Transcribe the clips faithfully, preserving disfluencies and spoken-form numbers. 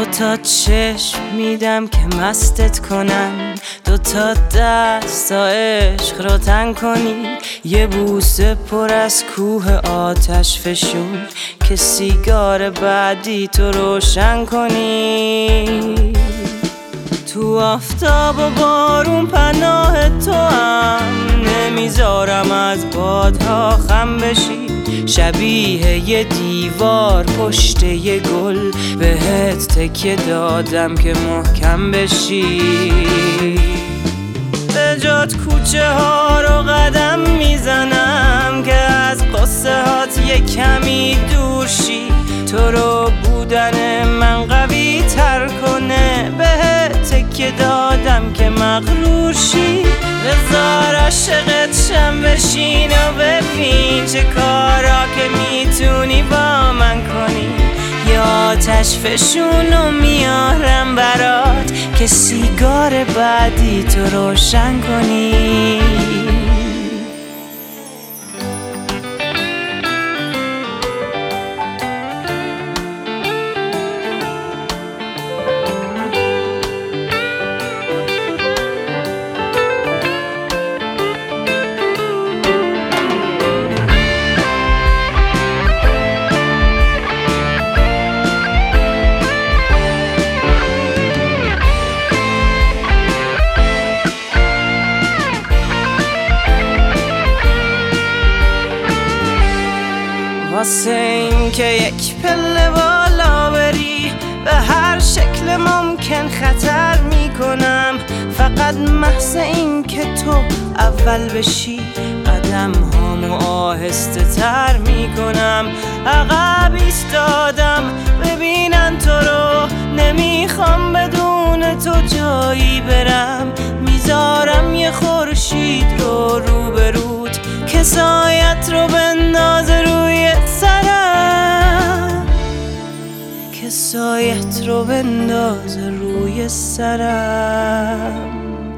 تا چشم میدم که مستت کنم، دو تا دست تا عشق رو تنگ کنی، یه بوسه پر از کوه آتش فشون که سیگار بعدی تو روشن کنی. تو آفتاب و بارون پناه تو هم، نمیذارم از بادها خم بشی، شبیه یه دیوار پشت یه گل بهت تکیه دادم که محکم بشی. به جات کوچه ها رو قدم میزنم که از قصه هات یه کمی دور شی، تو رو بودن من قوی تر کنه، بهت تکیه دادم که مغرور شی. بذار عاشقت شم بشین و ببین چه کارا که میتونی با من کنی، یه آتش فشون و میارم برات که سیگار بعدی تو روشن کنی. واسه این که یک پله بالا بری به هر شکل ممکن خطر میکنم، فقط محض این که تو اول بشی قدم هامو آهسته تر میکنم. عقب ایستادم ببینن تو رو، نمیخوام بدون تو جایی برم، میذارم یه خورشید رو روبروت که سایت رو بندازه روی سرم، که سایت رو بندازه روی سرم.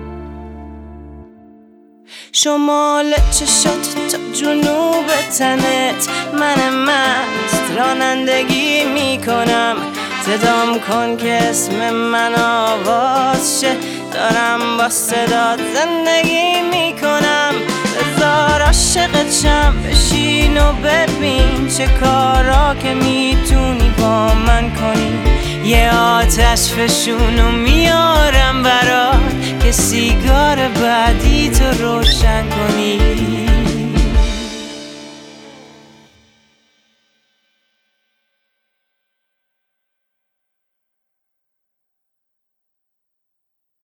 شمال چشات تا جنوب تنت من مست رانندگی میکنم، صدام کن که اسم من آواز شه، دارم با صدات زندگی میکنم. بذار عاشقت شم بشین و ببین چه کارا که میتونی با من کنی، یه آتش فشون و میارم برات که سیگار بعدی تو روشن کنی.